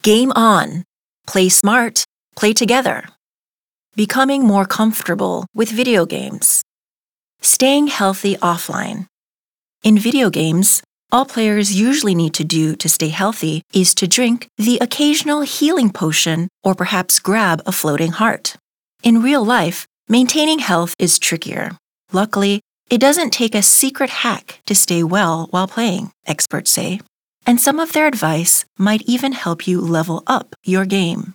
Game on. Play smart. Play together. Becoming more comfortable with video games. Staying healthy offline. In video games, all players usually need to do to stay healthy is to drink the occasional healing potion or perhaps grab a floating heart. In real life, maintaining health is trickier. Luckily, it doesn't take a secret hack to stay well while playing, experts say, and some of their advice might even help you level up your game.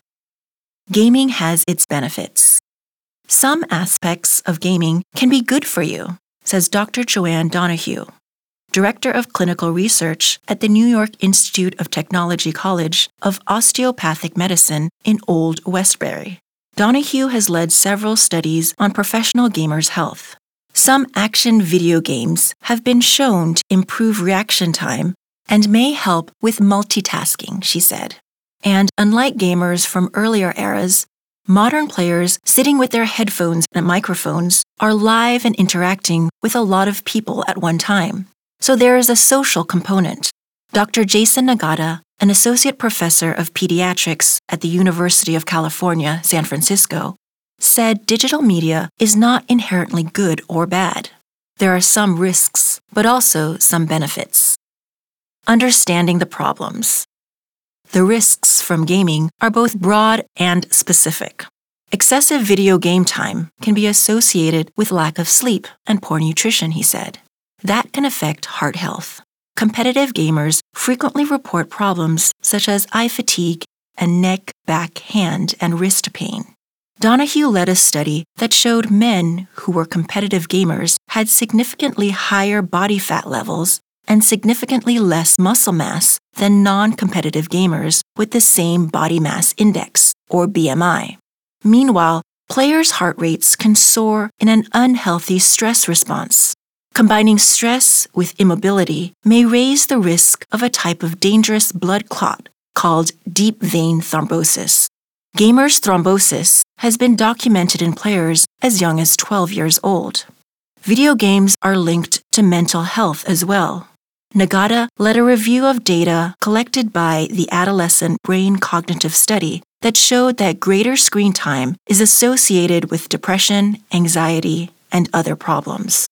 Gaming has its benefits. Some aspects of gaming can be good for you, says Dr. Joanne Donahue, Director of Clinical Research at the New York Institute of Technology College of Osteopathic Medicine in Old Westbury. Donahue has led several studies on professional gamers' health. Some action video games have been shown to improve reaction time and may help with multitasking, she said. And unlike gamers from earlier eras, modern players sitting with their headphones and microphones are live and interacting with a lot of people at one time. So there is a social component. Dr. Jason Nagata, an associate professor of pediatrics at the University of California, San Francisco, said digital media is not inherently good or bad. There are some risks, but also some benefits. Understanding the problems. The risks from gaming are both broad and specific. Excessive video game time can be associated with lack of sleep and poor nutrition, he said. That can affect heart health. Competitive gamers frequently report problems such as eye fatigue and neck, back, hand, and wrist pain. Donahue led a study that showed men who were competitive gamers had significantly higher body fat levels and significantly less muscle mass than non-competitive gamers with the same body mass index, or BMI. Meanwhile, players' heart rates can soar in an unhealthy stress response. Combining stress with immobility may raise the risk of a type of dangerous blood clot called deep vein thrombosis. Gamers' thrombosis has been documented in players as young as 12 years old. Video games are linked to mental health as well. Nagata led a review of data collected by the Adolescent Brain Cognitive Study that showed that greater screen time is associated with depression, anxiety, and other problems.